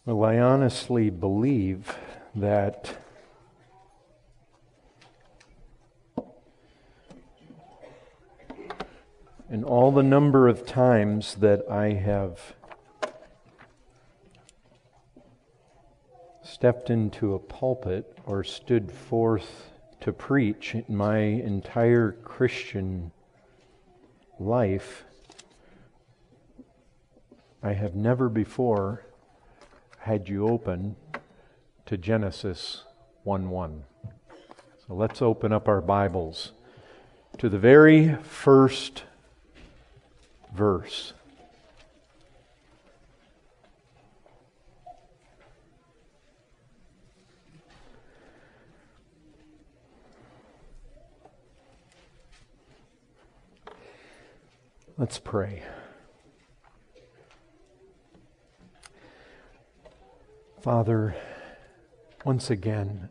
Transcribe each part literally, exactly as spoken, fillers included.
Well, I honestly believe that in all the number of times that I have stepped into a pulpit or stood forth to preach in my entire Christian life, I have never before had you open to Genesis one one. So let's open up our Bibles to the very first verse. Let's pray. Father, once again,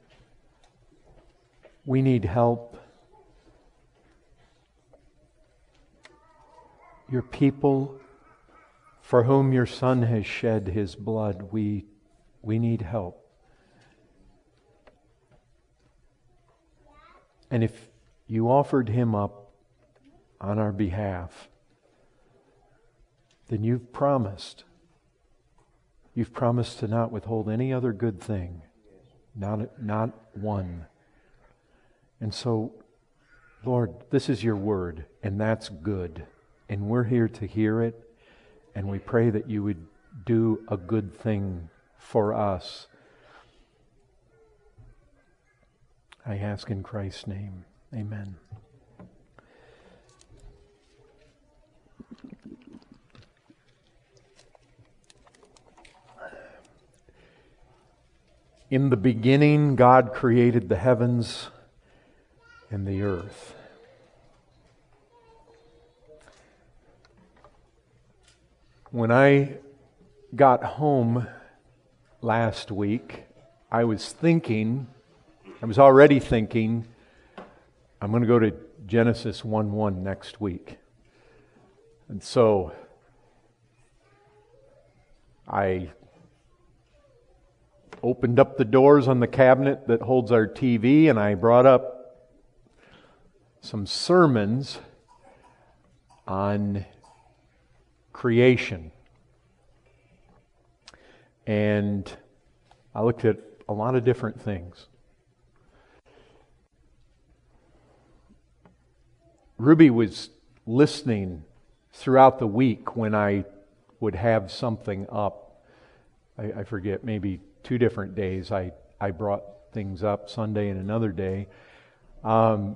we need help. Your people, for whom your Son has shed his blood, we, we need help. And if you offered him up on our behalf, then you've promised You've promised to not withhold any other good thing, not, not one. And so, Lord, this is your word, and that's good. And we're here to hear it, and we pray that you would do a good thing for us. I ask in Christ's name, amen. In the beginning, God created the heavens and the earth. When I got home last week, I was thinking, I was already thinking, I'm going to go to Genesis one one next week. And so I opened up the doors on the cabinet that holds our T V, and I brought up some sermons on creation. And I looked at a lot of different things. Ruby was listening throughout the week when I would have something up. I, I forget, maybe two different days I, I brought things up, Sunday and another day. Um,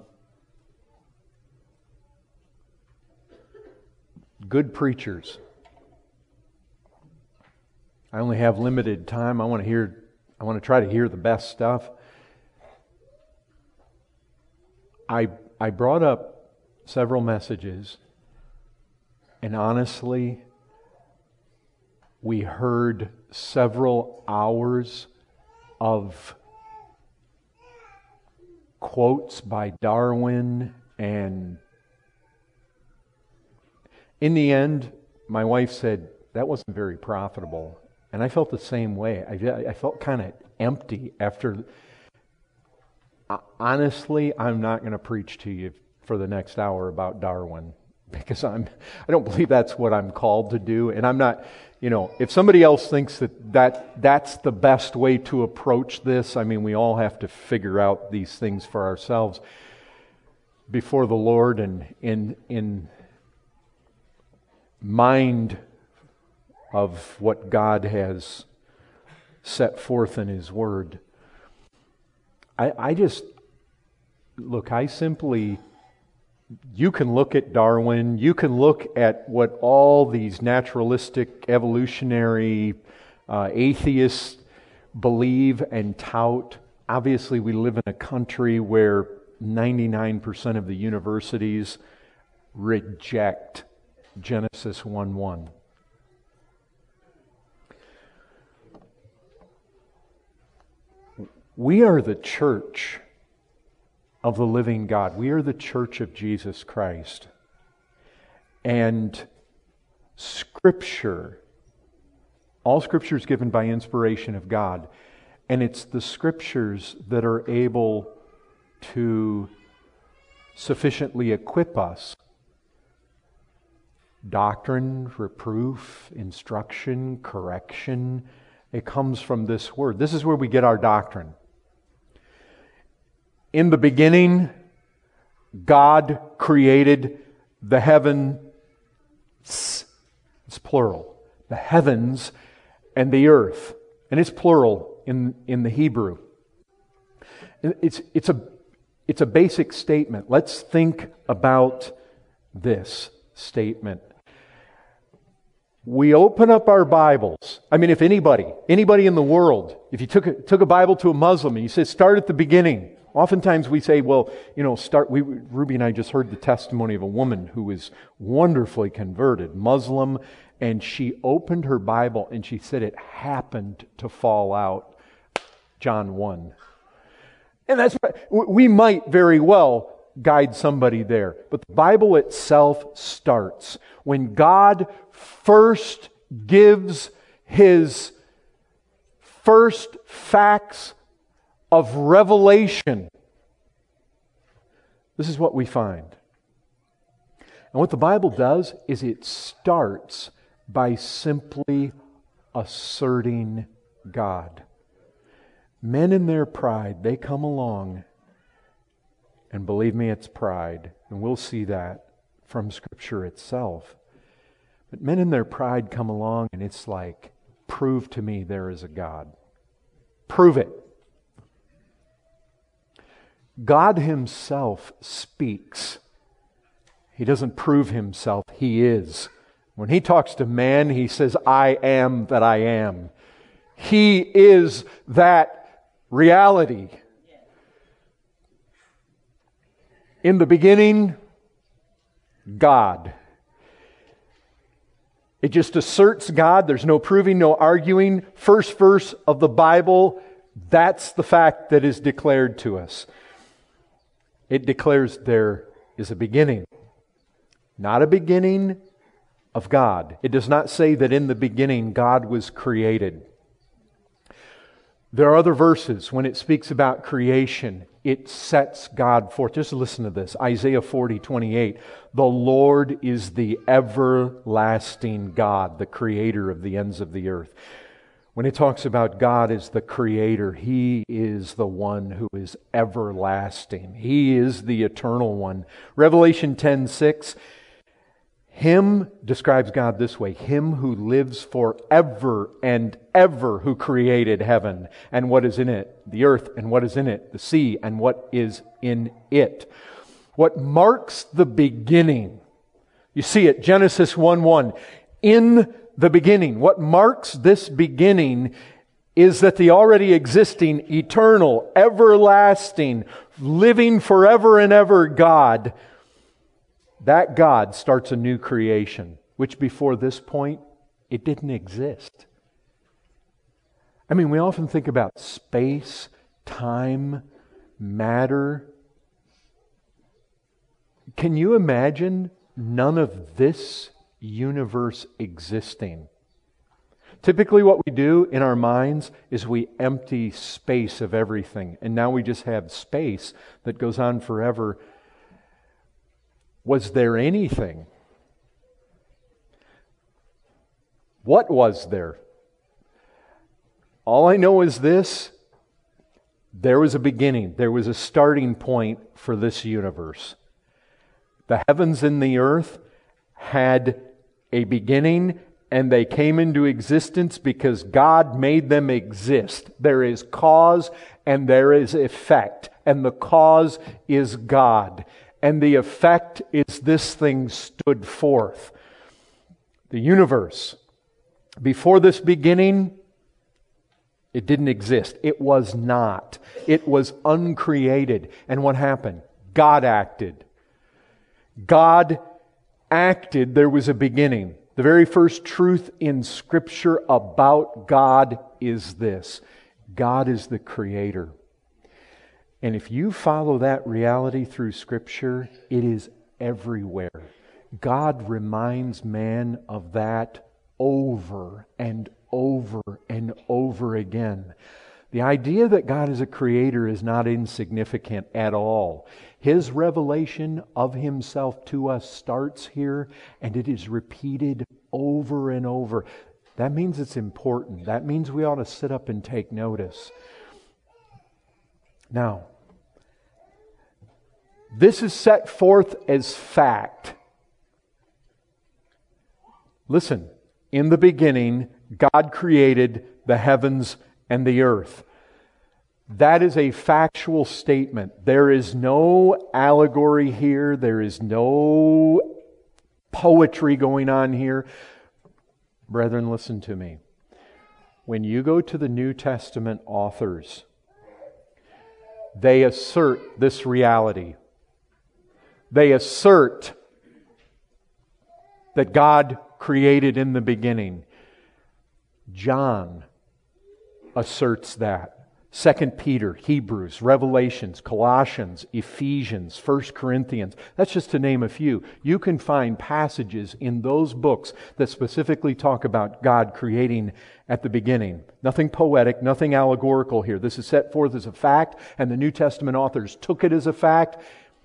good preachers. I only have limited time. I want to hear, I want to try to hear the best stuff. I I brought up several messages, and honestly, we heard several hours of quotes by Darwin, and in the end, my wife said, that wasn't very profitable. And I felt the same way. I, I felt kind of empty after. Honestly, I'm not going to preach to you for the next hour about Darwin, because I'm, I don't believe that's what I'm called to do. And I'm not, you know, if somebody else thinks that, that that's the best way to approach this, I mean, we all have to figure out these things for ourselves before the Lord and in in mind of what God has set forth in His Word. I, I just, look, I simply... You can look at Darwin, you can look at what all these naturalistic, evolutionary, uh, atheists believe and tout. Obviously, we live in a country where ninety-nine percent of the universities reject Genesis one one. We are the church of the living God. We are the church of Jesus Christ. And Scripture All Scripture is given by inspiration of God. And it's the Scriptures that are able to sufficiently equip us. Doctrine, reproof, instruction, correction, it comes from this Word. This is where we get our doctrine. In the beginning, God created the heavens, it's plural, the heavens and the earth. And it's plural in, in the Hebrew. It's, it's, a, it's a basic statement. Let's think about this statement. We open up our Bibles. I mean, if anybody, anybody in the world, if you took a, took a Bible to a Muslim and you said, start at the beginning. Oftentimes we say, well, you know, start, we, Ruby and I just heard the testimony of a woman who was wonderfully converted, Muslim, and she opened her Bible and she said it happened to fall out John one. And that's, we might very well guide somebody there. But the Bible itself starts when God first gives His first facts of revelation. This is what we find. And what the Bible does is it starts by simply asserting God. Men in their pride, they come along, and believe me, it's pride, and we'll see that from Scripture itself. But men in their pride come along, and it's like, prove to me there is a God. Prove it. God Himself speaks. He doesn't prove Himself, He is. When He talks to man, He says, I am that I am. He is that reality. In the beginning, God. It just asserts God. There's no proving, no arguing. First verse of the Bible, that's the fact that is declared to us. It declares there is a beginning. Not a beginning of God. It does not say that in the beginning God was created. There are other verses when it speaks about creation. It sets God forth. Just listen to this. Isaiah forty, twenty-eight. The Lord is the everlasting God, the creator of the ends of the earth. When it talks about God as the creator, He is the one who is everlasting. He is the eternal one. Revelation ten, six. Him describes God this way. Him who lives forever and ever, who created heaven and what is in it, the earth and what is in it, the sea and what is in it. What marks the beginning, you see it, Genesis one one. In the beginning, what marks this beginning is that the already existing, eternal, everlasting, living forever and ever God, that God starts a new creation, which before this point, it didn't exist. I mean, we often think about space, time, matter. Can you imagine none of this universe existing? Typically what we do in our minds is we empty space of everything, and now we just have space that goes on forever. Was there anything? What was there? All I know is this: there was a beginning. There was a starting point for this universe. The heavens and the earth had a beginning, and they came into existence because God made them exist. There is cause and there is effect, and the cause is God. And the effect is this thing stood forth. The universe. Before this beginning, it didn't exist. It was not. It was uncreated. And what happened? God acted. God acted. There was a beginning. The very first truth in Scripture about God is this: God is the Creator. And if you follow that reality through Scripture, it is everywhere. God reminds man of that over and over and over again. The idea that God is a creator is not insignificant at all. His revelation of Himself to us starts here, and it is repeated over and over. That means it's important. That means we ought to sit up and take notice. Now, this is set forth as fact. Listen, in the beginning, God created the heavens and the earth. That is a factual statement. There is no allegory here. There is no poetry going on here. Brethren, listen to me. When you go to the New Testament authors, they assert this reality. They assert that God created in the beginning. John asserts that. Second Peter, Hebrews, Revelations, Colossians, Ephesians, First Corinthians. That's just to name a few. You can find passages in those books that specifically talk about God creating at the beginning. Nothing poetic, nothing allegorical here. This is set forth as a fact, and the New Testament authors took it as a fact.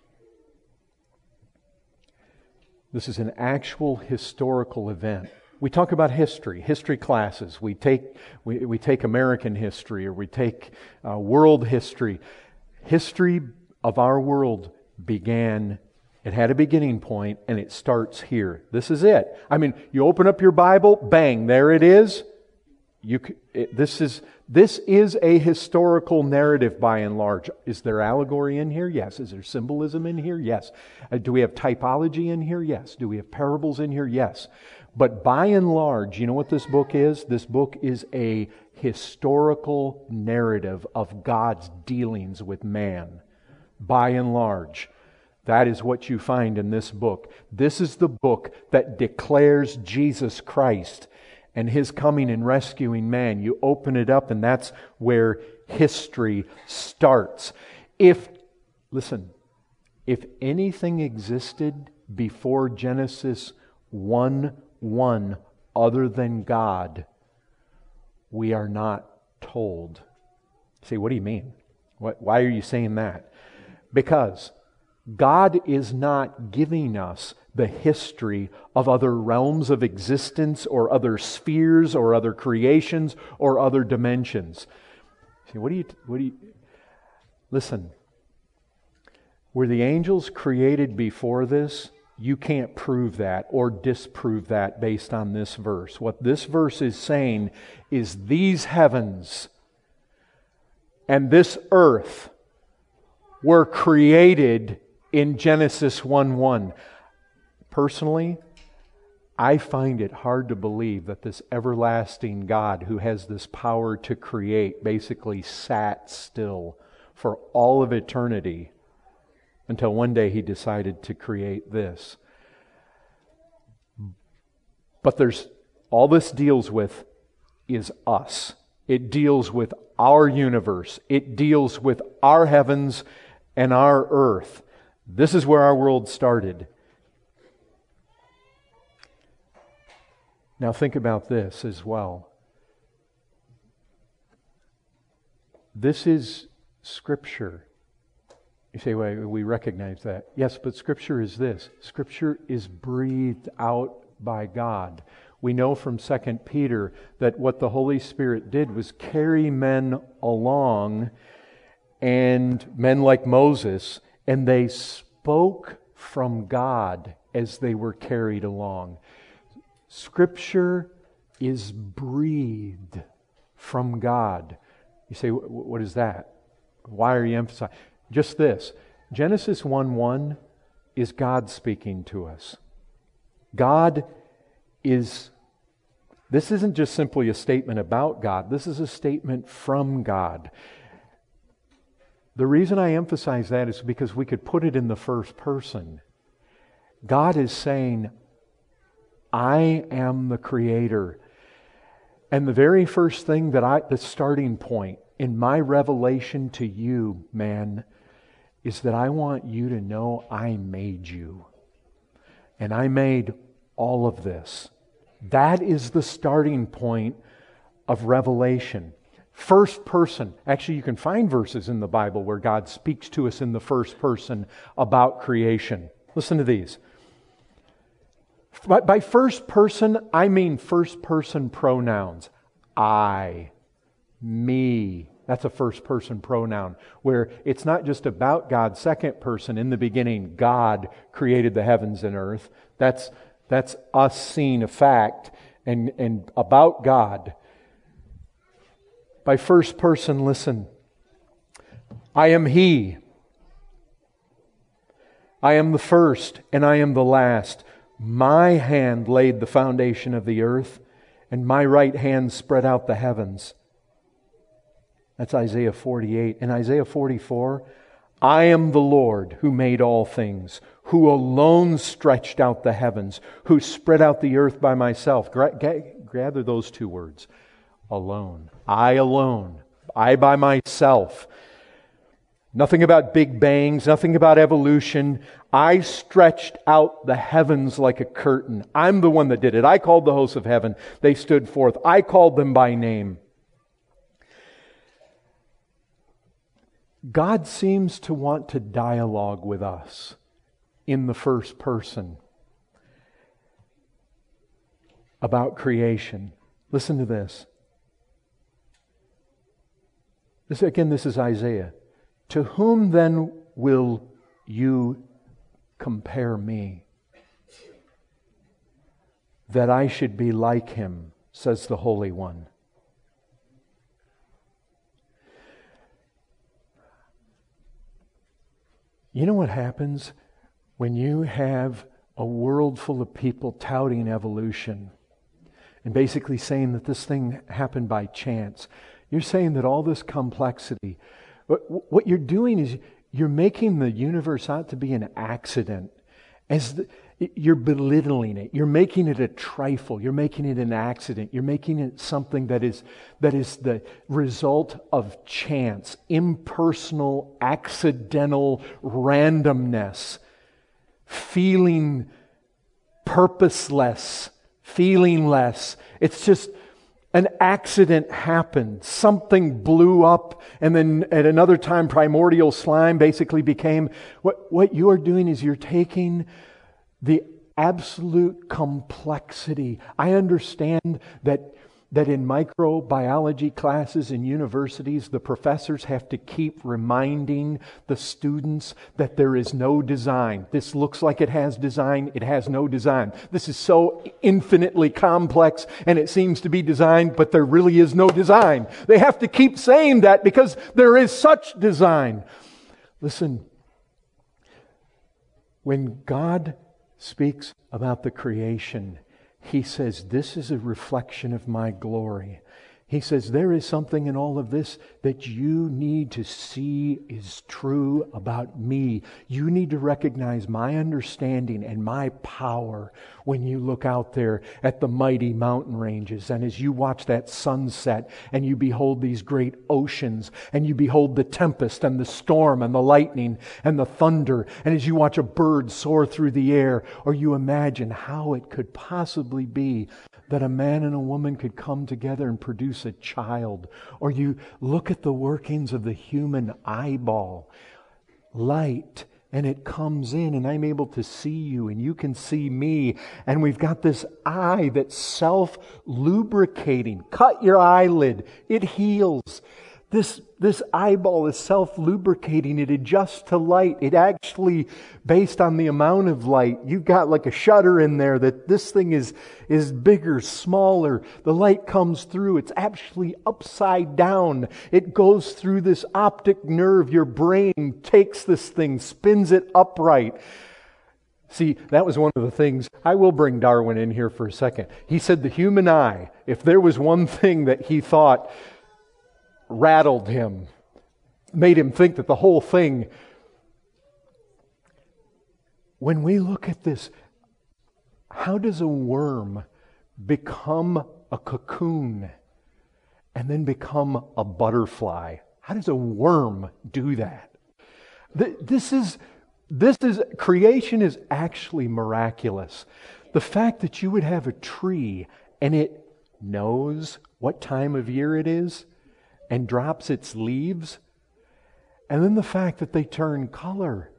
This is an actual historical event. We talk about history, history classes. We take we, we take American history, or we take uh, world history. History of our world began, it had a beginning point, and it starts here. This is it. I mean, you open up your Bible, bang, there it is. You it, this is this is a historical narrative by and large. Is there allegory in here? Yes. Is there symbolism in here? Yes. Uh, do we have typology in here? Yes. Do we have parables in here? Yes. But by and large, you know what this book is? This book is a historical narrative of God's dealings with man. By and large. That is what you find in this book. This is the book that declares Jesus Christ and His coming and rescuing man. You open it up, and that's where history starts. If, listen, if anything existed before Genesis one one other than God, we are not told. Say, what do you mean? What, why are you saying that? Because God is not giving us the history of other realms of existence or other spheres or other creations or other dimensions. See, what do you, what do you, listen, were the angels created before this? You can't prove that or disprove that based on this verse. What this verse is saying is these heavens and this earth were created in Genesis one one. Personally, I find it hard to believe that this everlasting God who has this power to create basically sat still for all of eternity until one day He decided to create this. But there's all this deals with is us. It deals with our universe. It deals with our heavens and our earth. This is where our world started. Now think about this as well. This is Scripture. You say, well, we recognize that. Yes, but Scripture is this. Scripture is breathed out by God. We know from Second Peter that what the Holy Spirit did was carry men along, and men like Moses, and they spoke from God as they were carried along. Scripture is breathed from God. You say, what is that? Why are you emphasizing? Just this. Genesis one one is God speaking to us. God is, this isn't just simply a statement about God. This is a statement from God. The reason I emphasize that is because we could put it in the first person. God is saying, I am the Creator. And the very first thing that I, the starting point in my revelation to you, man, is that I want you to know I made you. And I made all of this. That is the starting point of revelation. First person. Actually, you can find verses in the Bible where God speaks to us in the first person about creation. Listen to these. By, by first person, I mean first person pronouns. I, me. That's a first person pronoun where it's not just about God. Second person, in the beginning, God created the heavens and earth. That's, that's us seeing a fact and, and about God. By first person, listen. I am He. I am the first and I am the last. My hand laid the foundation of the earth, and my right hand spread out the heavens. That's Isaiah forty-eight. In Isaiah forty-four, I am the Lord who made all things, who alone stretched out the heavens, who spread out the earth by myself. Gather those two words. Alone. I alone. I by myself. Nothing about big bangs, nothing about evolution. I stretched out the heavens like a curtain. I'm the one that did it. I called the hosts of heaven. They stood forth. I called them by name. God seems to want to dialogue with us in the first person about creation. Listen to this. This again, this is Isaiah. To whom then will you compare me, that I should be like Him, says the Holy One. You know what happens when you have a world full of people touting evolution and basically saying that this thing happened by chance? You're saying that all this complexity, what you're doing is you're making the universe out to be an accident. As the, you're belittling it. You're making it a trifle. You're making it an accident. You're making it something that is that is the result of chance, impersonal, accidental randomness, feeling purposeless, feeling less. It's just an accident happened. Something blew up, and then at another time, primordial slime basically became... What, what you are doing is you're taking the absolute complexity. I understand that that in microbiology classes in universities, the professors have to keep reminding the students that there is no design. This looks like it has design. It has no design. This is so infinitely complex and it seems to be designed, but there really is no design. They have to keep saying that because there is such design. Listen, when God speaks about the creation, He says, this is a reflection of my glory. He says, there is something in all of this that you need to see is true about me. You need to recognize my understanding and my power when you look out there at the mighty mountain ranges. And as you watch that sunset and you behold these great oceans and you behold the tempest and the storm and the lightning and the thunder. And as you watch a bird soar through the air, or you imagine how it could possibly be that a man and a woman could come together and produce a child. Or you look at the workings of the human eyeball. Light, and it comes in, and I'm able to see you, and you can see me. And we've got this eye that's self-lubricating. Cut your eyelid. It heals. This, this eyeball is self-lubricating. It adjusts to light. It actually, based on the amount of light, you've got like a shutter in there that this thing is, is bigger, smaller. The light comes through. It's actually upside down. It goes through this optic nerve. Your brain takes this thing, spins it upright. See, that was one of the things. I will bring Darwin in here for a second. He said the human eye, if there was one thing that he thought rattled him, made him think that the whole thing... When we look at this, how does a worm become a cocoon and then become a butterfly? How does a worm do that? This is, this is, creation is actually miraculous. The fact that you would have a tree and it knows what time of year it is and drops its leaves. And then the fact that they turn color.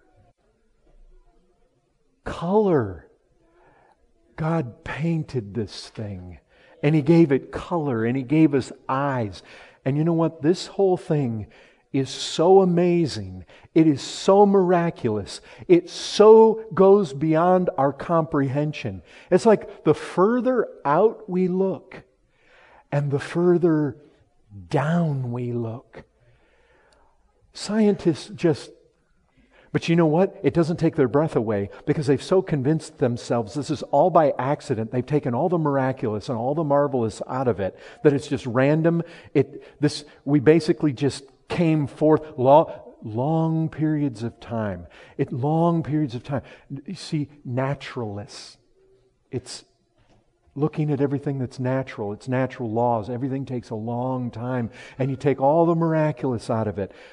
Color. God painted this thing. And He gave it color. And He gave us eyes. And you know what? This whole thing is so amazing. It is so miraculous. It so goes beyond our comprehension. It's like the further out we look and the further down we look. Scientists just, but you know what? It doesn't take their breath away because they've so convinced themselves this is all by accident. They've taken all the miraculous and all the marvelous out of it, that it's just random. It this we basically just came forth long, long periods of time. It long periods of time. You see, naturalists. It's looking at everything that's natural. It's natural laws. Everything takes a long time, and you take all the miraculous out of it.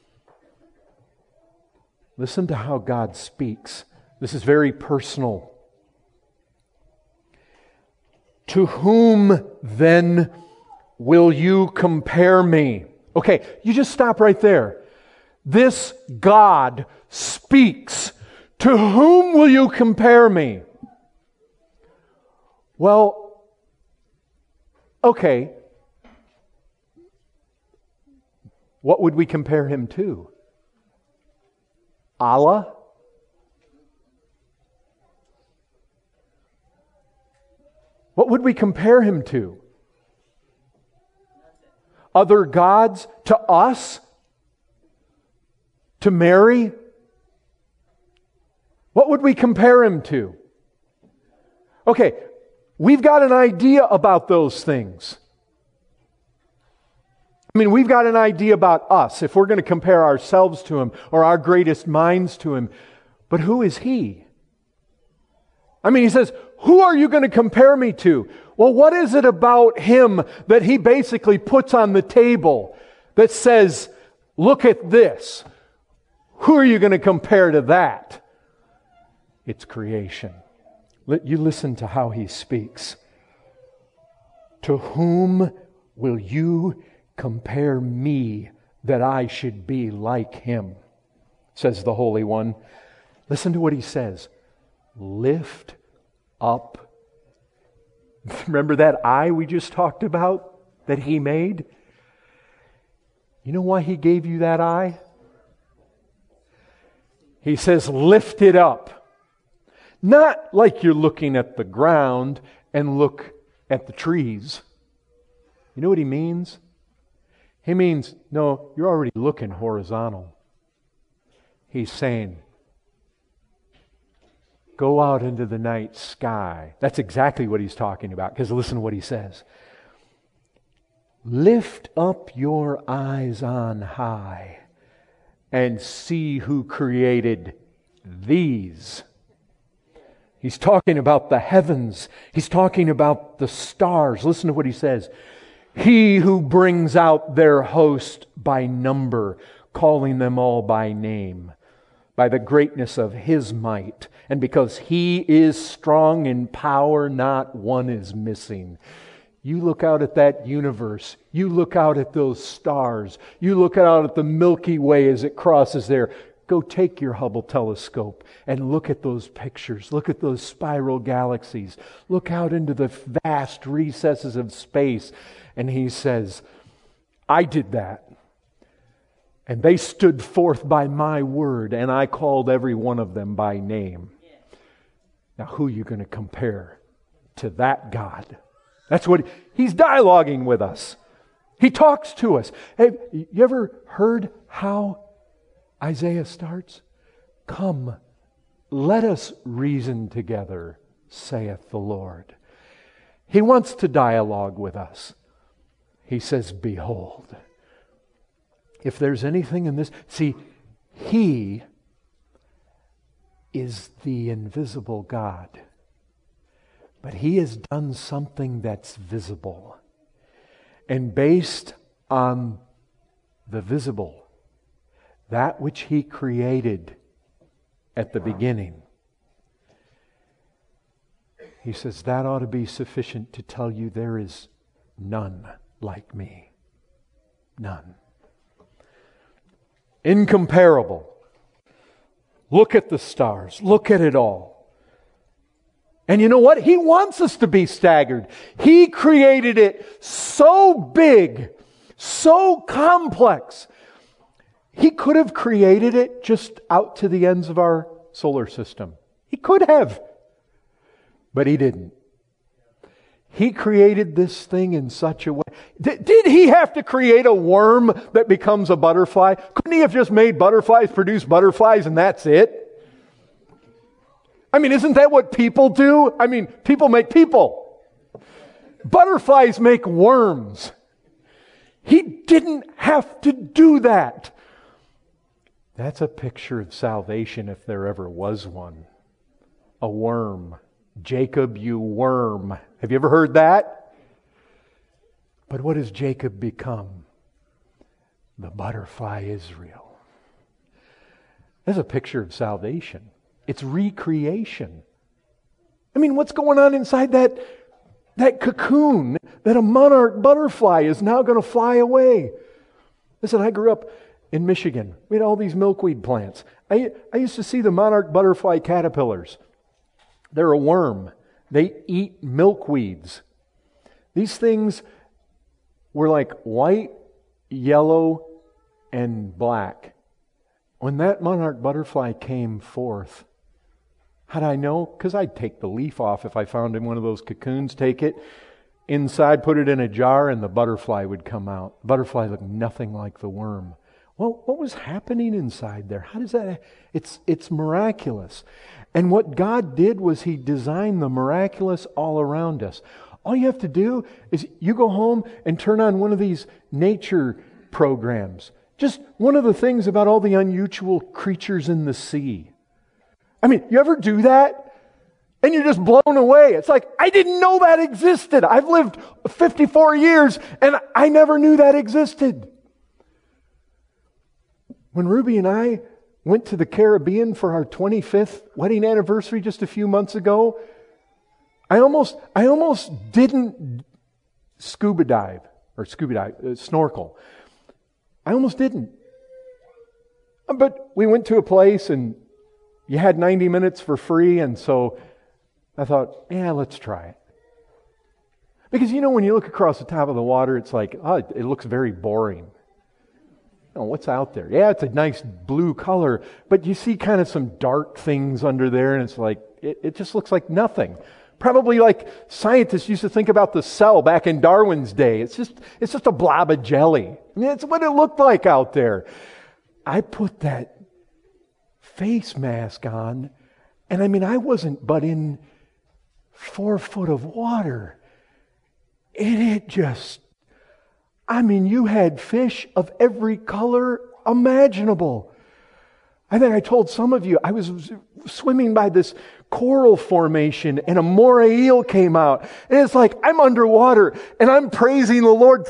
Listen to how God speaks. This is very personal. To whom then will you compare me? Okay, you just stop right there. This God speaks. To whom will you compare me? Well, okay. What would we compare Him to? Allah? What would we compare Him to? Other gods? To us? To Mary? What would we compare Him to? Okay, we've got an idea about those things. I mean, we've got an idea about us if we're going to compare ourselves to Him or our greatest minds to Him. But who is He? I mean, He says, who are you going to compare me to? Well, what is it about Him that He basically puts on the table that says, look at this? Who are you going to compare to that? It's creation. You listen to how He speaks. To whom will you compare me that I should be like Him? Says the Holy One. Listen to what He says. Lift up. Remember that eye we just talked about that He made? You know why He gave you that eye? He says, lift it up. Not like you're looking at the ground and look at the trees. You know what He means? He means, no, you're already looking horizontal. He's saying, go out into the night sky. That's exactly what He's talking about, because listen to what He says. Lift up your eyes on high and see who created these. He's talking about the heavens. He's talking about the stars. Listen to what He says. He who brings out their host by number, calling them all by name, by the greatness of His might. And because He is strong in power, not one is missing. You look out at that universe. You look out at those stars. You look out at the Milky Way as it crosses there. Go take your Hubble telescope and look at those pictures. Look at those spiral galaxies. Look out into the vast recesses of space. And He says, I did that. And they stood forth by my word, and I called every one of them by name. Now, who are you going to compare to that God? That's what He's dialoguing with us. He talks to us. Have you ever heard how Isaiah starts? Come, let us reason together, saith the Lord. He wants to dialogue with us. He says, behold. If there's anything in this, see, He is the invisible God. But He has done something that's visible. And based on the visible, that which He created at the beginning, He says that ought to be sufficient to tell you there is none like me. None. Incomparable. Look at the stars. Look at it all. And you know what? He wants us to be staggered. He created it so big, so complex. He could have created it just out to the ends of our solar system. He could have. But He didn't. He created this thing in such a way. Did, did He have to create a worm that becomes a butterfly? Couldn't He have just made butterflies produce butterflies and that's it? I mean, isn't that what people do? I mean, people make people. Butterflies make worms. He didn't have to do that. That's a picture of salvation if there ever was one. A worm. Jacob, you worm. Have you ever heard that? But what does Jacob become? The butterfly Israel. That's a picture of salvation. It's recreation. I mean, what's going on inside that, that cocoon that a monarch butterfly is now going to fly away? Listen, I grew up in Michigan. We had all these milkweed plants. I, I used to see the monarch butterfly caterpillars. They're a worm. They eat milkweeds. These things were like white, yellow, and black. When that monarch butterfly came forth, how did I know? Because I'd take the leaf off if I found in one of those cocoons, take it inside, put it in a jar, and the butterfly would come out. The butterfly looked nothing like the worm. Well, what was happening inside there? How does that... It's, it's miraculous. And what God did was He designed the miraculous all around us. All you have to do is you go home and turn on one of these nature programs. Just one of the things about all the unusual creatures in the sea. I mean, you ever do that? And you're just blown away. It's like, I didn't know that existed. I've lived fifty-four years and I never knew that existed. When Ruby and I went to the Caribbean for our twenty-fifth wedding anniversary just a few months ago, I almost I almost didn't scuba dive, or scuba dive, uh, snorkel. I almost didn't. But we went to a place and you had ninety minutes for free, and so I thought, yeah, let's try it. Because you know, when you look across the top of the water, it's like, oh, it looks very boring. Oh, what's out there? Yeah, it's a nice blue color, but you see kind of some dark things under there, and it's like, it, it just looks like nothing. Probably like scientists used to think about the cell back in Darwin's day. It's just, it's just a blob of jelly. I mean, it's what it looked like out there. I put that face mask on, and I mean, I wasn't but in four foot of water. And it just, I mean, you had fish of every color imaginable. I think I told some of you, I was swimming by this coral formation and a moray eel came out. And it's like, I'm underwater and I'm praising the Lord.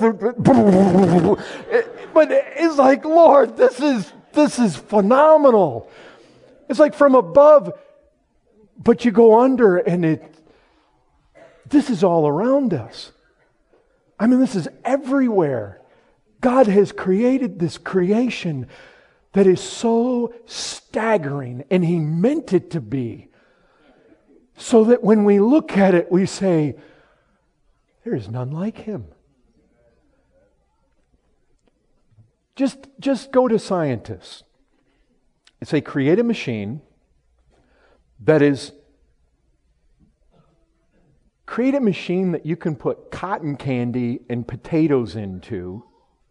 But it's like, Lord, this is, this is phenomenal. It's like from above, but you go under and it, this is all around us. I mean, this is everywhere. God has created this creation that is so staggering, and He meant it to be. So that when we look at it, we say, there is none like Him. Just, just go to scientists and say, create a machine that is Create a machine that you can put cotton candy and potatoes into,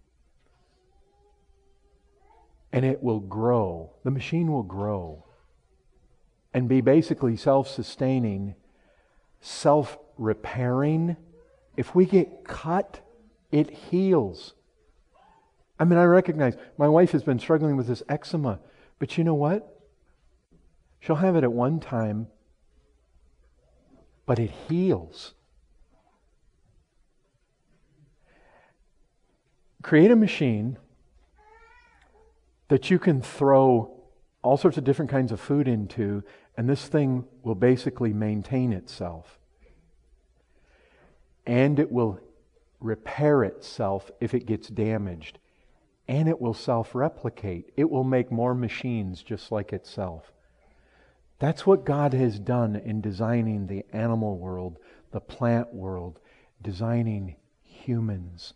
and it will grow. The machine will grow and be basically self-sustaining, self-repairing. If we get cut, it heals. I mean, I recognize my wife has been struggling with this eczema, but you know what? She'll have it at one time, but it heals. Create a machine that you can throw all sorts of different kinds of food into, and this thing will basically maintain itself. And it will repair itself if it gets damaged, and it will self-replicate. It will make more machines just like itself. That's what God has done in designing the animal world, the plant world, designing humans.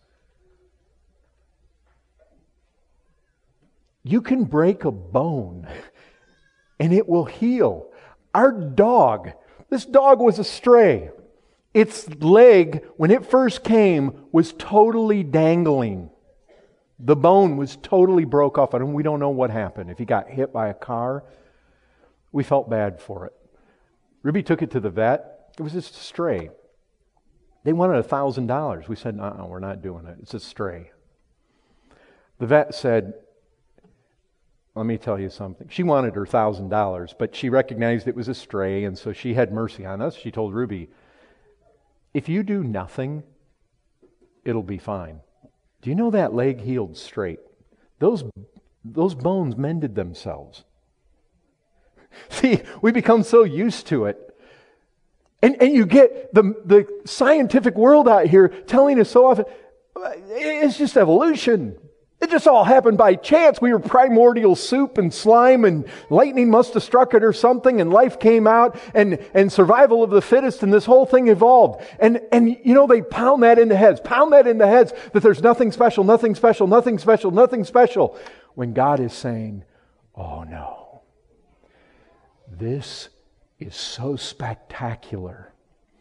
You can break a bone and it will heal. Our dog, this dog was a stray. Its leg, when it first came, was totally dangling. The bone was totally broke off. And we don't know what happened. If he got hit by a car, we felt bad for it. Ruby took it to the vet. It was just a stray. They wanted a thousand dollars. We said, no, we're not doing it. It's a stray. The vet said, let me tell you something. She wanted her thousand dollars, but she recognized it was a stray, and so she had mercy on us. She told Ruby, if you do nothing, it'll be fine. Do you know that leg healed straight? Those, those bones mended themselves. See, we become so used to it. And, and you get the, the scientific world out here telling us so often, it's just evolution. It just all happened by chance. We were primordial soup and slime, and lightning must have struck it or something, and life came out, and, and survival of the fittest, and this whole thing evolved. And, and you know, they pound that into heads, pound that into heads, that there's nothing special, nothing special, nothing special, nothing special. When God is saying, oh no, this is so spectacular.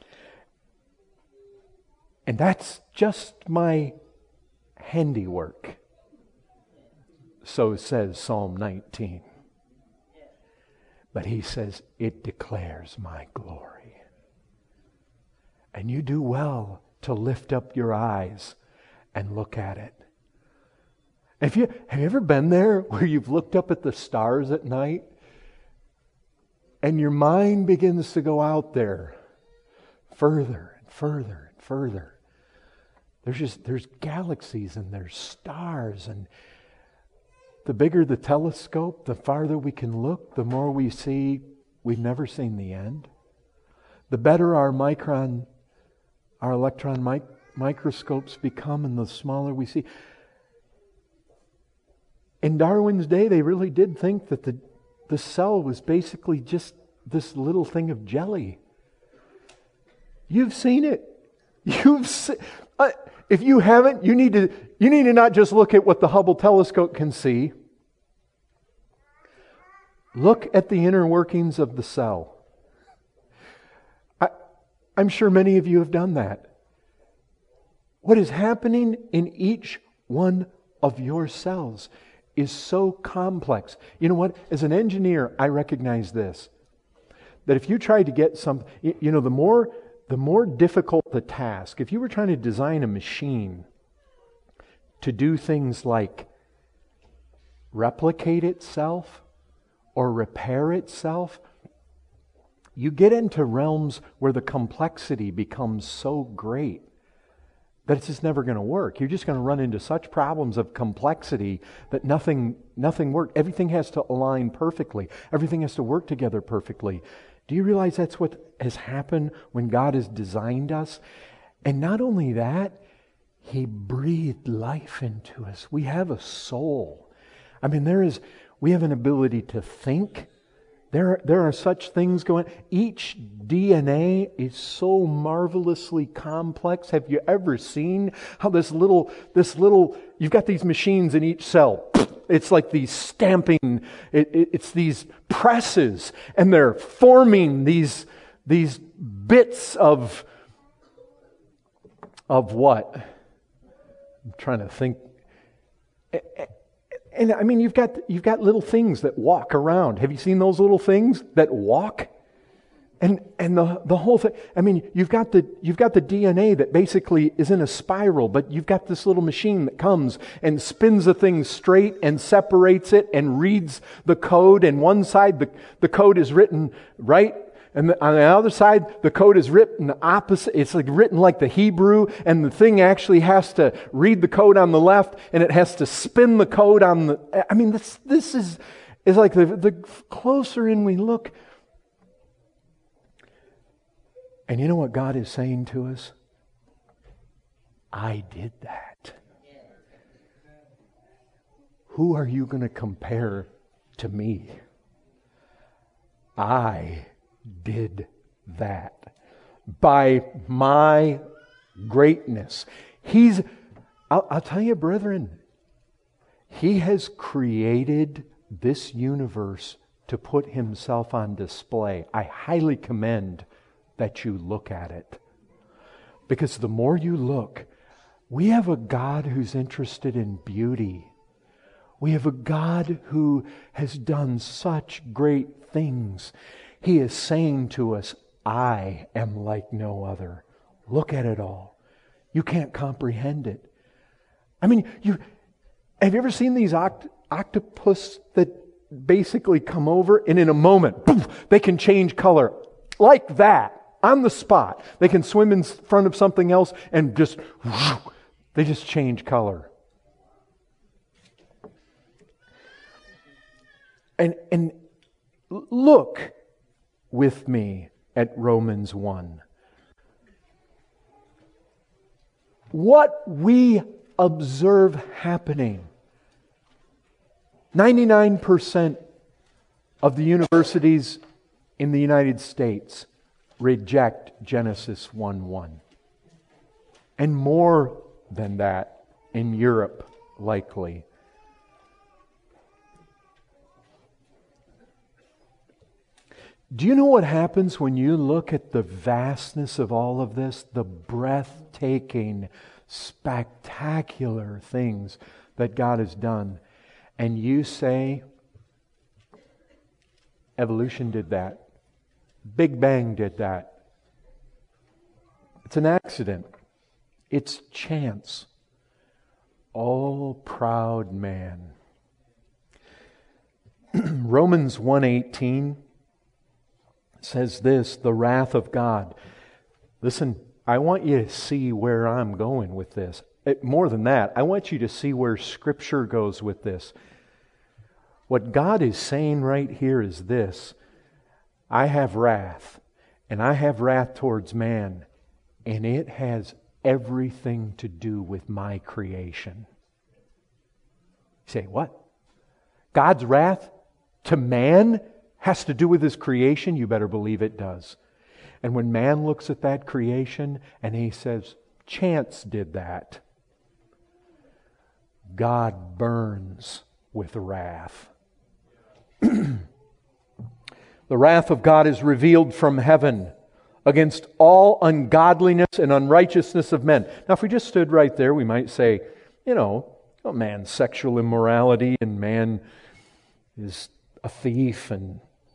And that's just my handiwork. So says Psalm nineteen. But he says, it declares my glory. And you do well to lift up your eyes and look at it. Have you, have you ever been there where you've looked up at the stars at night and your mind begins to go out there further and further and further? There's just, there's galaxies and there's stars, and the bigger the telescope, the farther we can look, the more we see we've never seen the end. The better our micron, our electron mic- microscopes become, and the smaller we see. In Darwin's day, they really did think that the, the cell was basically just this little thing of jelly. You've seen it. You've se- uh, if you haven't, you need to you need to not just look at what the Hubble telescope can see. Look at the inner workings of the cell. I, I'm sure many of you have done that. What is happening in each one of your cells is so complex. You know what? As an engineer, I recognize this. That if you try to get some, you know, the more the more difficult the task, if you were trying to design a machine to do things like replicate itself or repair itself, you get into realms where the complexity becomes so great that it's just never going to work. You're just going to run into such problems of complexity that nothing nothing works. Everything has to align perfectly. Everything has to work together perfectly. Do you realize that's what has happened when God has designed us? And not only that, He breathed life into us. We have a soul. I mean, there is, we have an ability to think. There, there are such things going. Each D N A is so marvelously complex. Have you ever seen how this little, this little, you've got these machines in each cell. It's like these stamping, it, it, it's these presses, and they're forming these, these bits of, of what? I'm trying to think. And I mean, you've got you've got little things that walk around. Have you seen those little things that walk? And and the the whole thing. I mean, you've got the you've got the D N A that basically is in a spiral, but you've got this little machine that comes and spins the thing straight and separates it and reads the code. And one side the the code is written right, and the, on the other side the code is written opposite. It's like written like the Hebrew, and the thing actually has to read the code on the left, and it has to spin the code on the. I mean, this this is is like the the closer in we look. And you know what God is saying to us? I did that. Who are you going to compare to me? I did that. By my greatness. He's, I'll, I'll tell you, brethren, He has created this universe to put Himself on display. I highly commend that you look at it. Because the more you look, we have a God who's interested in beauty. We have a God who has done such great things. He is saying to us, I am like no other. Look at it all. You can't comprehend it. I mean, you have you ever seen these oct- octopus that basically come over and in a moment, boom, they can change color like that on the spot. They can swim in front of something else and just, whoosh, they just change color. And, and look with me at Romans one. What we observe happening. ninety-nine percent of the universities in the United States reject Genesis one one. And more than that in Europe, likely. Do you know what happens when you look at the vastness of all of this? The breathtaking, spectacular things that God has done. And you say, evolution did that. Big Bang did that. It's an accident. It's chance. Oh, proud man. Romans one eighteen says this, the wrath of God. Listen, I want you to see where I'm going with this. It, more than that, I want you to see where Scripture goes with this. What God is saying right here is this. I have wrath, and I have wrath towards man, and it has everything to do with my creation. You say, what? God's wrath to man has to do with His creation? You better believe it does. And when man looks at that creation and he says, chance did that, God burns with wrath. The wrath of God is revealed from heaven against all ungodliness and unrighteousness of men. Now, if we just stood right there, we might say, you know, oh, man's sexual immorality and man is a thief. And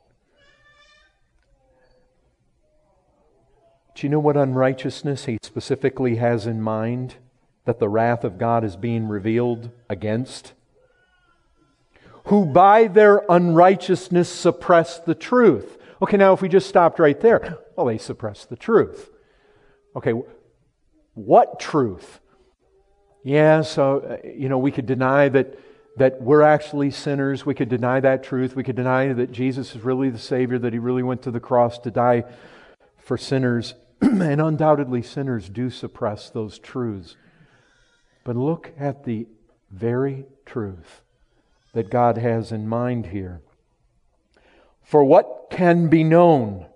do you know what unrighteousness He specifically has in mind that the wrath of God is being revealed against? Who by their unrighteousness suppress the truth. Okay, now if we just stopped right there, well, they suppress the truth. Okay, what truth? Yeah, so, you know, we could deny that that we're actually sinners. We could deny that truth. We could deny that Jesus is really the Savior, that He really went to the cross to die for sinners. And undoubtedly sinners do suppress those truths. But look at the very truth that God has in mind here. For what can be known?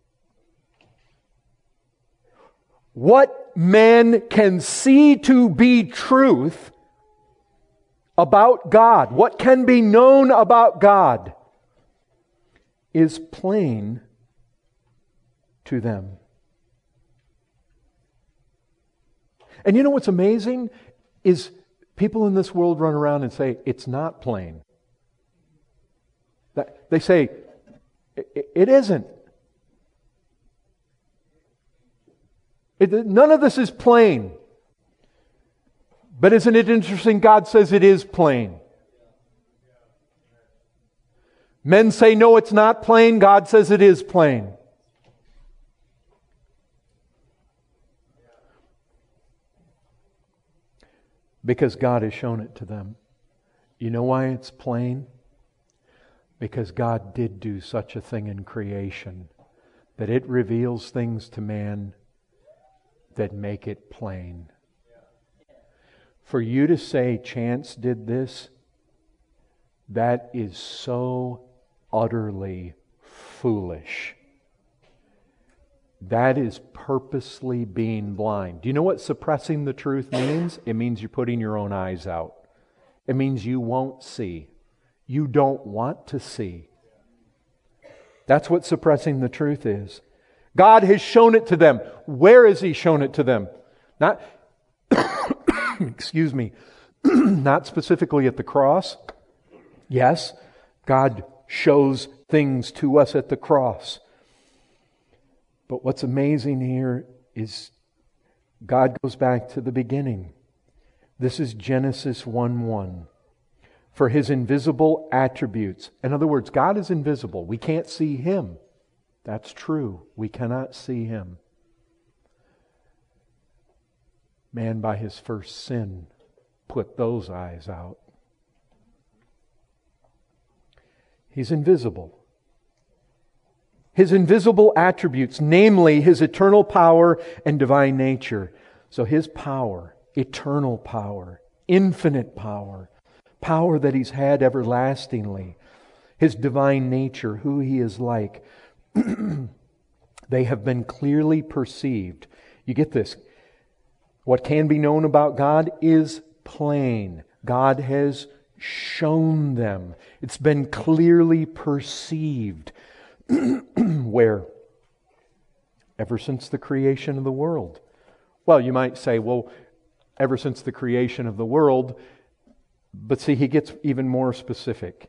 What man can see to be truth about God, what can be known about God, is plain to them. And you know what's amazing is people in this world run around and say, it's not plain. They say, it isn't. It, none of this is plain. But isn't it interesting? God says it is plain. Men say, no, it's not plain. God says it is plain. Because God has shown it to them. You know why it's plain? Because God did do such a thing in creation, that it reveals things to man that make it plain. For you to say chance did this, that is so utterly foolish. That is purposely being blind. Do you know what suppressing the truth means? It means you're putting your own eyes out. It means you won't see. You don't want to see. That's what suppressing the truth is. God has shown it to them. Where has He shown it to them? Not, excuse me, not specifically at the cross. Yes, God shows things to us at the cross. But what's amazing here is God goes back to the beginning. This is Genesis one one. For His invisible attributes. In other words, God is invisible. We can't see Him. That's true. We cannot see Him. Man, by his first sin, put those eyes out. He's invisible. His invisible attributes, namely His eternal power and divine nature. So His power, eternal power, infinite power, power that He's had everlastingly, His divine nature, who He is like, they have been clearly perceived. You get this? What can be known about God is plain. God has shown them. It's been clearly perceived. Where? Ever since the creation of the world. Well, you might say, well, ever since the creation of the world, but see, he gets even more specific.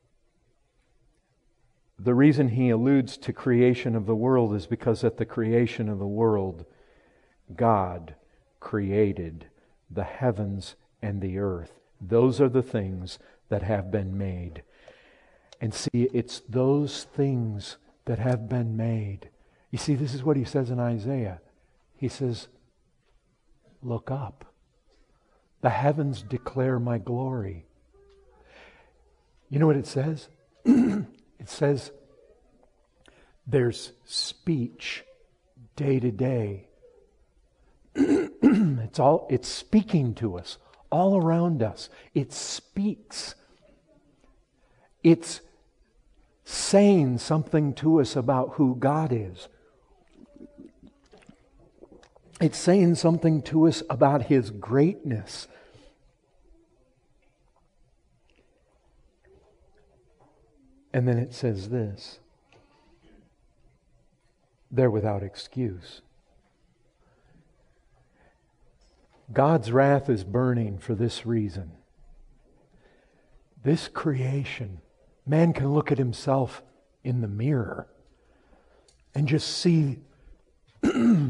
The reason he alludes to creation of the world is because at the creation of the world, God created the heavens and the earth. Those are the things that have been made. And see, it's those things that have been made. You see, this is what he says in Isaiah. He says, look up. The heavens declare my glory. You know what it says? It says, there's speech day to day. It's all, it's speaking to us all around us. It speaks. It's saying something to us about who God is. It's saying something to us about His greatness. And then it says this, they're without excuse. God's wrath is burning for this reason. This creation, man can look at himself in the mirror and just see. I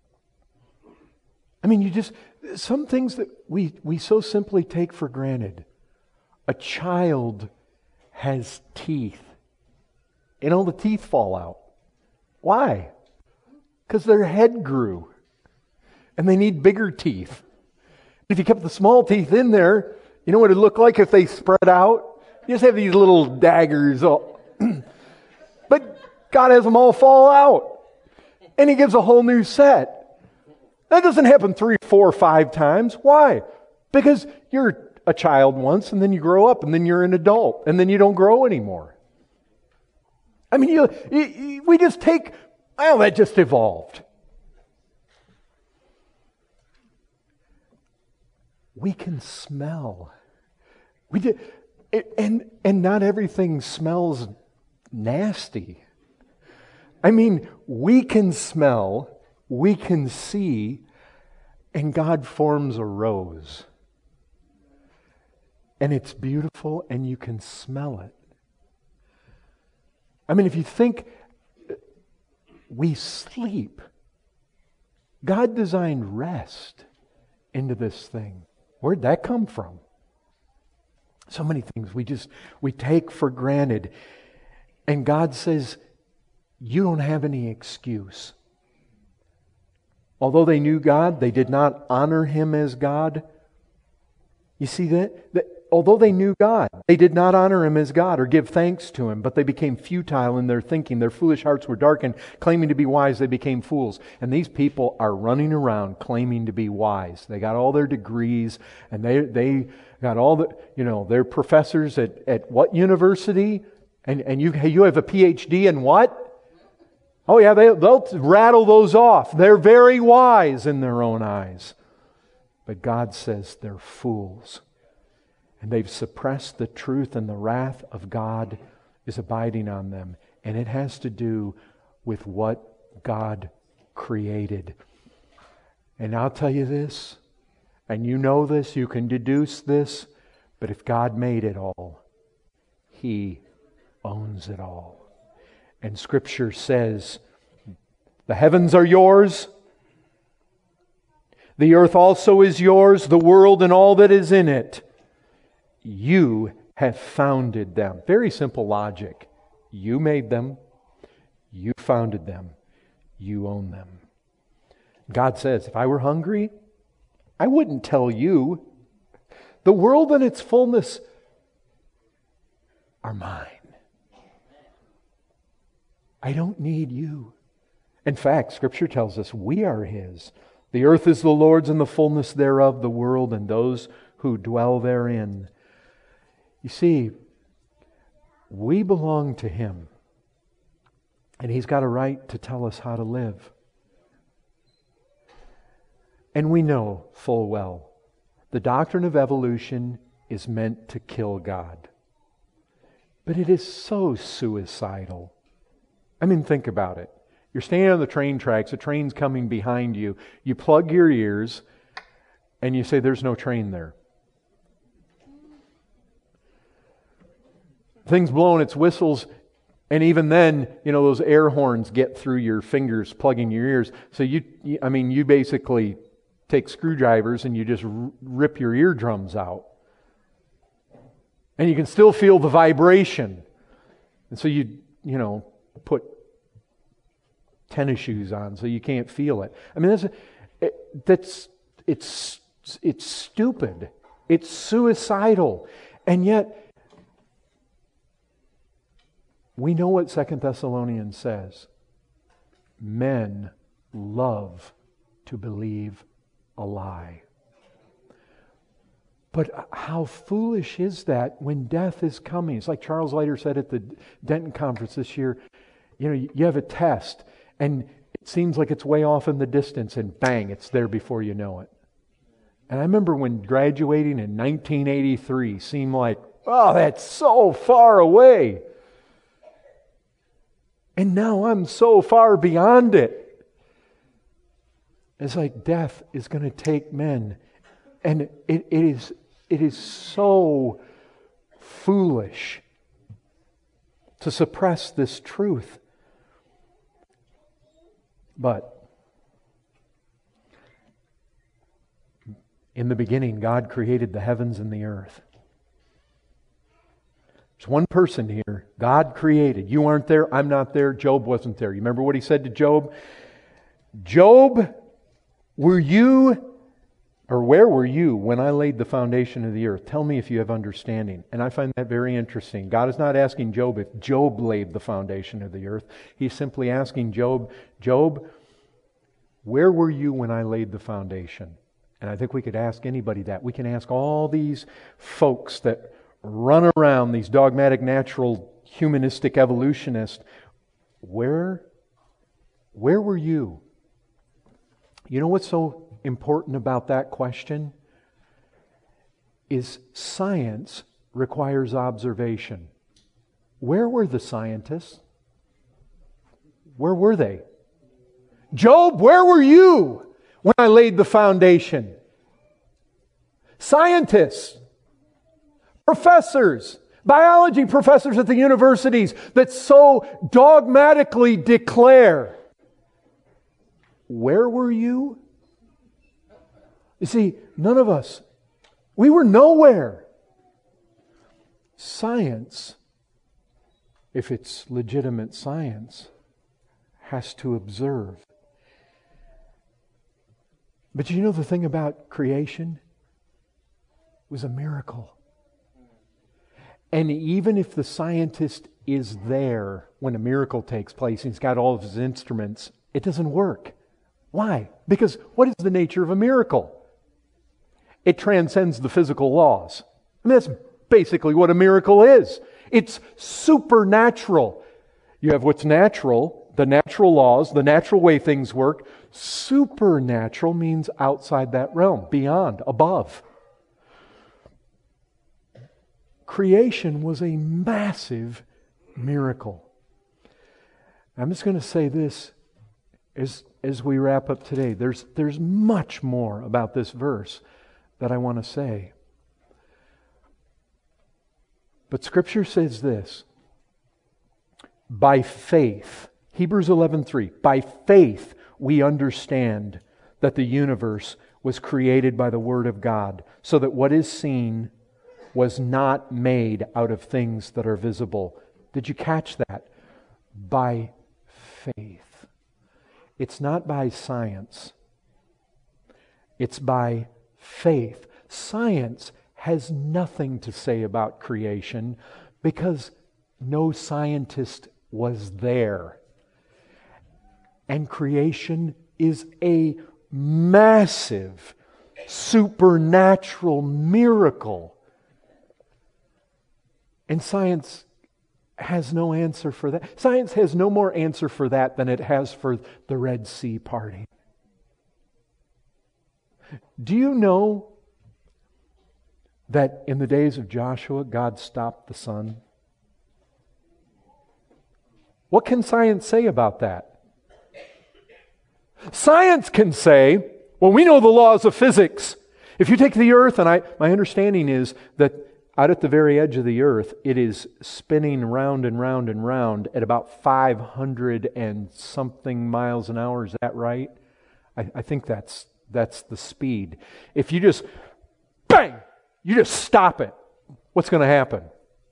mean, you just, some things that we, we so simply take for granted. A child has teeth. And all the teeth fall out. Why? Because their head grew. And they need bigger teeth. If you kept the small teeth in there, you know what it'd look like if they spread out? You just have these little daggers. All. But God has them all fall out. And He gives a whole new set. That doesn't happen three, four, five times. Why? Because you're a child once, and then you grow up, and then you're an adult, and then you don't grow anymore. I mean, you, you, we just take, well, that just evolved. We can smell. We did, and and not everything smells nasty. I mean, we can smell, we can see, and God forms a rose. And it's beautiful, and you can smell it. I mean, if you think, we sleep. God designed rest into this thing. Where'd that come from? So many things we just, we take for granted. And God says, you don't have any excuse. Although they knew God, they did not honor Him as God. You see that? that although they knew God, they did not honor Him as God or give thanks to Him, but they became futile in their thinking. Their foolish hearts were darkened. Claiming to be wise, they became fools. And these people are running around claiming to be wise. They got all their degrees, and they they got all the, you know, they're professors at, at what university? And and you you have a P H D in what? Oh yeah, they, they'll rattle those off. They're very wise in their own eyes. But God says they're fools. And they've suppressed the truth, and the wrath of God is abiding on them. And it has to do with what God created. And I'll tell you this, and you know this, you can deduce this, but if God made it all, He owns it all. And Scripture says, the heavens are yours, the earth also is yours, the world and all that is in it. You have founded them. Very simple logic. You made them. You founded them. You own them. God says, if I were hungry, I wouldn't tell you. The world and its fullness are mine. I don't need you. In fact, Scripture tells us we are His. The earth is the Lord's and the fullness thereof, the world and those who dwell therein. You see, we belong to Him. And He's got a right to tell us how to live. And we know full well, the doctrine of evolution is meant to kill God. But it is so suicidal. I mean, think about it. You're standing on the train tracks, a train's coming behind you. You plug your ears, and you say, there's no train there. Thing's blowing its whistles, and even then, you know, those air horns get through your fingers plugging your ears. So you, you I mean, you basically take screwdrivers and you just r- rip your eardrums out. And you can still feel the vibration. And so you, you know, put tennis shoes on so you can't feel it. I mean, that's, it, that's it's it's stupid. It's suicidal. And yet, we know what Second Thessalonians says. Men love to believe a lie. But how foolish is that when death is coming? It's like Charles Leiter said at the Denton conference this year. You know, you have a test, and it seems like it's way off in the distance, and bang, it's there before you know it. And I remember when graduating in nineteen eighty-three seemed like, oh, that's so far away. And now I'm so far beyond it. It's like death is going to take men. And it, it is it is so foolish to suppress this truth. But in the beginning, God created the heavens and the earth. There's one person here. God created. You aren't there. I'm not there. Job wasn't there. You remember what he said to Job? Job, were you, or where were you when I laid the foundation of the earth? Tell me if you have understanding. And I find that very interesting. God is not asking Job if Job laid the foundation of the earth. He's simply asking Job, Job, where were you when I laid the foundation? And I think we could ask anybody that. We can ask all these folks that run around, these dogmatic, natural, humanistic evolutionists, where, where were you? You know what's so important about that question? Is science requires observation. Where were the scientists? Where were they? Job, where were you when I laid the foundation? Scientists, professors, biology professors at the universities that so dogmatically declare, where were you? You see, none of us, we were nowhere. Science, if it's legitimate science, has to observe. But you know the thing about creation? It was a miracle. And even if the scientist is there when a miracle takes place and he's got all of his instruments, it doesn't work. Why? Because what is the nature of a miracle? It transcends the physical laws. I mean, that's basically what a miracle is. It's supernatural. You have what's natural, the natural laws, the natural way things work. Supernatural means outside that realm, beyond, above. Creation was a massive miracle. I'm just going to say this as, as we wrap up today. There's, there's much more about this verse that I want to say. But Scripture says this: by faith, Hebrews eleven three, by faith we understand that the universe was created by the Word of God, so that what is seen was not made out of things that are visible. Did you catch that? By faith. It's not by science. It's by faith. Science has nothing to say about creation because no scientist was there. And creation is a massive, supernatural miracle. And science has no answer for that. Science has no more answer for that than it has for the Red Sea parting. Do you know that in the days of Joshua, God stopped the sun? What can science say about that? Science can say, well, we know the laws of physics. If you take the earth, and I, my understanding is that out at the very edge of the earth, it is spinning round and round and round at about five hundred and something miles an hour. Is that right? I, I think that's that's the speed. If you just, bang, you just stop it, what's going to happen?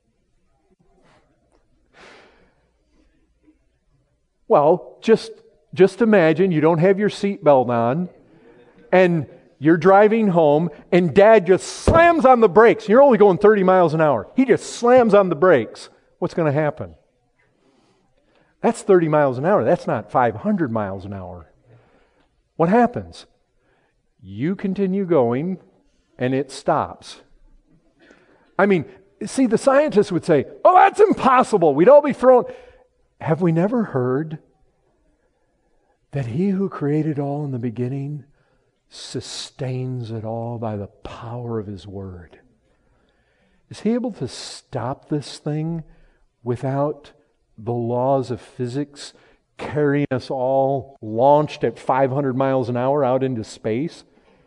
Well, just just imagine you don't have your seatbelt on, and you're driving home, and Dad just slams on the brakes. You're only going thirty miles an hour. He just slams on the brakes. What's going to happen? That's thirty miles an hour. That's not five hundred miles an hour. What happens? You continue going, and it stops. I mean, see, the scientists would say, oh, that's impossible. We'd all be thrown. Have we never heard that He who created all in the beginning sustains it all by the power of His Word? Is He able to stop this thing without the laws of physics carrying us all launched at five hundred miles an hour out into space?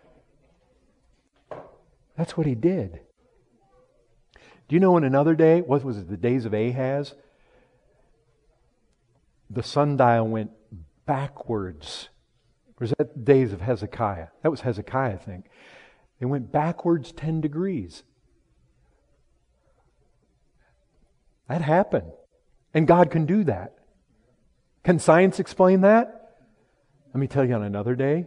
That's what He did. Do you know in another day, what was it, the days of Ahaz? The sundial went backwards. Or was that the days of Hezekiah? That was Hezekiah, I think. It went backwards ten degrees. That happened. And God can do that. Can science explain that? Let me tell you on another day.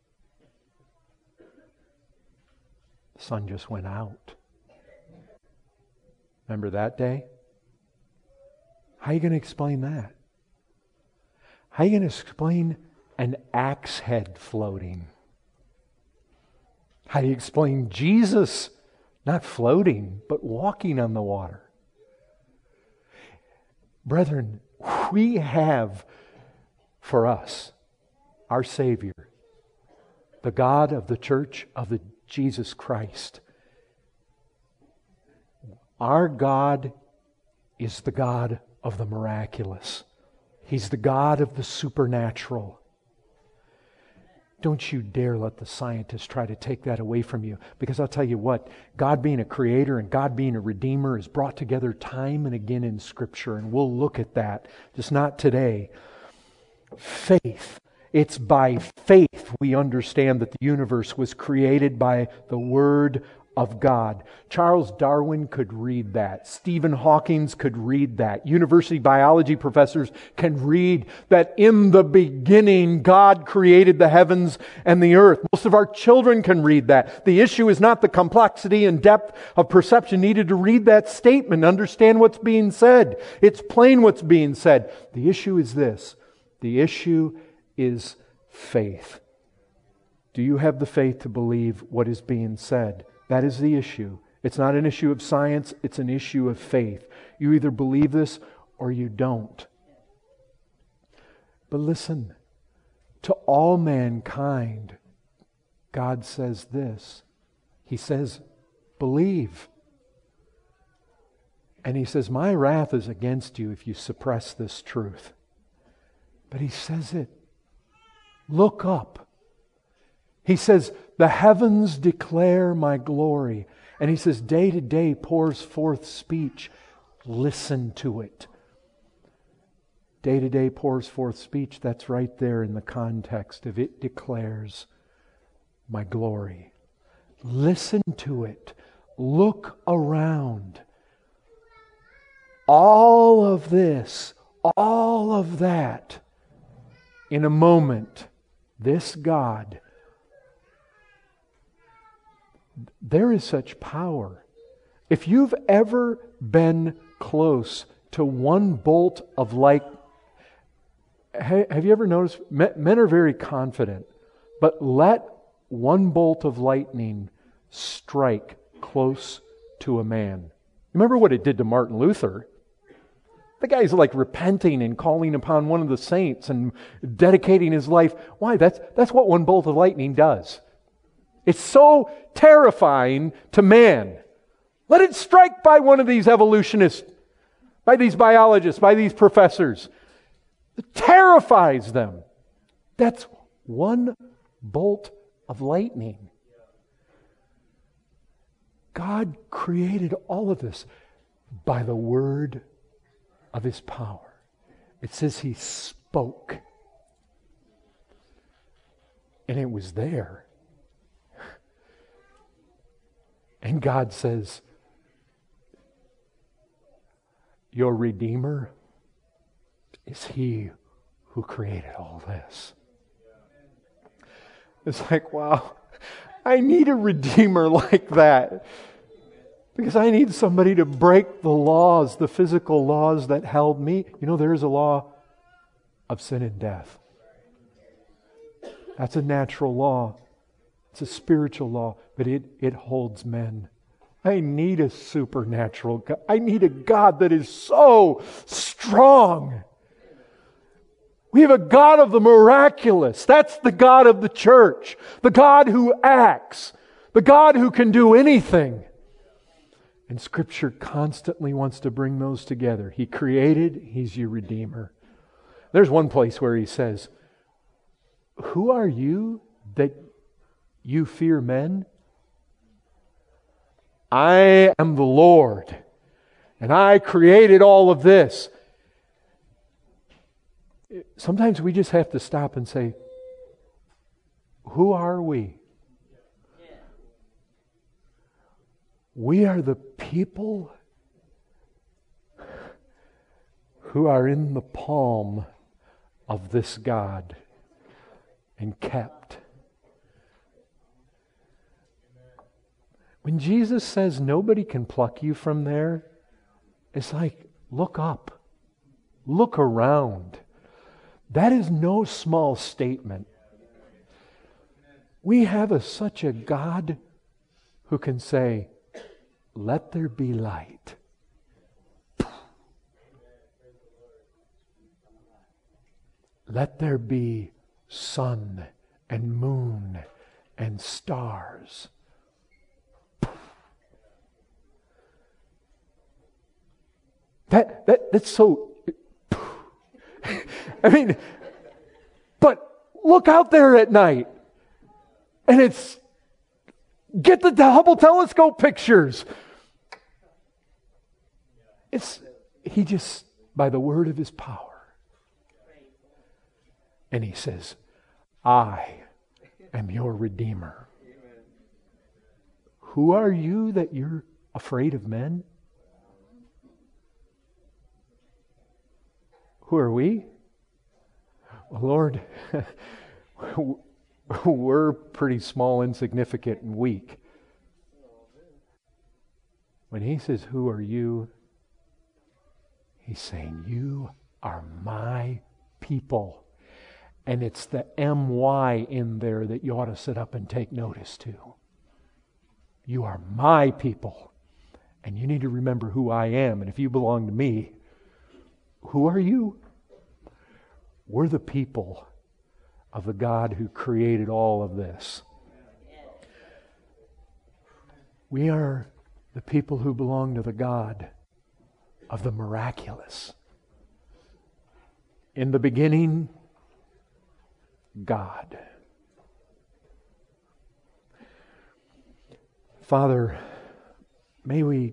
The sun just went out. Remember that day? How are you going to explain that? How are you going to explain an axe head floating? How do you explain Jesus not floating, but walking on the water? Brethren, we have for us our Savior, the God of the Church of the Jesus Christ. Our God is the God of the miraculous. He's the God of the supernatural. Don't you dare let the scientists try to take that away from you. Because I'll tell you what, God being a creator and God being a redeemer is brought together time and again in Scripture. And we'll look at that, just not today. Faith. It's by faith we understand that the universe was created by the Word of God. Charles Darwin could read that. Stephen Hawking could read that. University biology professors can read that in the beginning God created the heavens and the earth. Most of our children can read that. The issue is not the complexity and depth of perception needed to read that statement, understand what's being said. It's plain what's being said. The issue is this. The issue is faith. Do you have the faith to believe what is being said? That is the issue. It's not an issue of science, it's an issue of faith. You either believe this or you don't. But listen, to all mankind, God says this. He says, believe. And He says, my wrath is against you if you suppress this truth. But He says it. Look up. He says, the heavens declare my glory. And He says, day to day pours forth speech. Listen to it. Day to day pours forth speech. That's right there in the context of it declares my glory. Listen to it. Look around. All of this, all of that, in a moment, this God, there is such power. If you've ever been close to one bolt of light, have you ever noticed, men are very confident, but let one bolt of lightning strike close to a man. Remember what it did to Martin Luther? The guy's like repenting and calling upon one of the saints and dedicating his life. Why? That's, that's what one bolt of lightning does. It's so terrifying to man. Let it strike by one of these evolutionists, by these biologists, by these professors. It terrifies them. That's one bolt of lightning. God created all of this by the word of His power. It says He spoke. And it was there. And God says, your Redeemer is He who created all this. It's like, wow, I need a Redeemer like that. Because I need somebody to break the laws, the physical laws that held me. You know, there is a law of sin and death. That's a natural law. It's a spiritual law, but it, it holds men. I need a supernatural God. I need a God that is so strong. We have a God of the miraculous. That's the God of the church. The God who acts. The God who can do anything. And Scripture constantly wants to bring those together. He created, He's your Redeemer. There's one place where He says, who are you that you fear men? I am the Lord, and I created all of this. Sometimes we just have to stop and say, who are we? We are the people who are in the palm of this God and kept. When Jesus says nobody can pluck you from there, it's like, look up. Look around. That is no small statement. We have a, such a God who can say, let there be light. Let there be sun and moon and stars. That, that that's so... I mean, but look out there at night and it's... Get the Hubble telescope pictures. It's He just, by the word of His power. And He says, I am your Redeemer. Who are you that you're afraid of men? Who are we? Well, Lord, we're pretty small, insignificant, and weak. When He says, who are you? He's saying, you are my people. And it's the M Y in there that you ought to sit up and take notice to. You are my people. And you need to remember who I am. And if you belong to me, who are you? We're the people of the God who created all of this. We are the people who belong to the God of the miraculous. In the beginning, God. Father, may we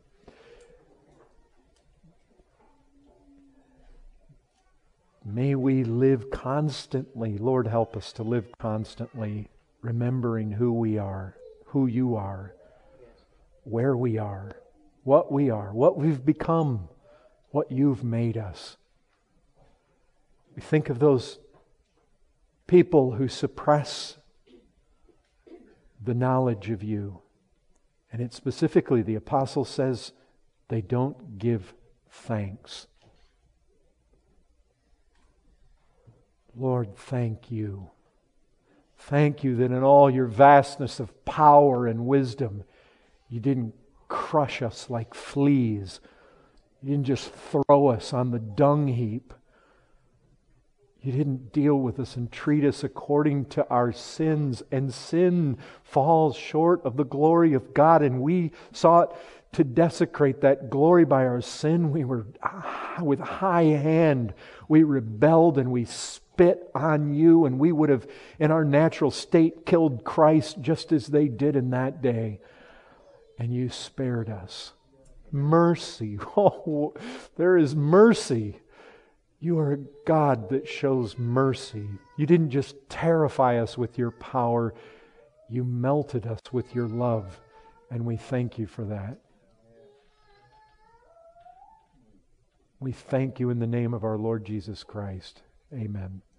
may we live constantly, Lord, help us to live constantly, remembering who we are, who you are, where we are, what we are, what we've become, what you've made us. We think of those people who suppress the knowledge of you. And it specifically, the apostle says, they don't give thanks. Lord, thank you. Thank you that in all your vastness of power and wisdom, you didn't crush us like fleas. You didn't just throw us on the dung heap. You didn't deal with us and treat us according to our sins. And sin falls short of the glory of God. And we sought to desecrate that glory by our sin. We were, with high hand, we rebelled and we spit on you. And we would have, in our natural state, killed Christ just as they did in that day. And you spared us. Mercy. Oh, there is mercy. You are a God that shows mercy. You didn't just terrify us with your power. You melted us with your love. And we thank you for that. We thank you in the name of our Lord Jesus Christ. Amen.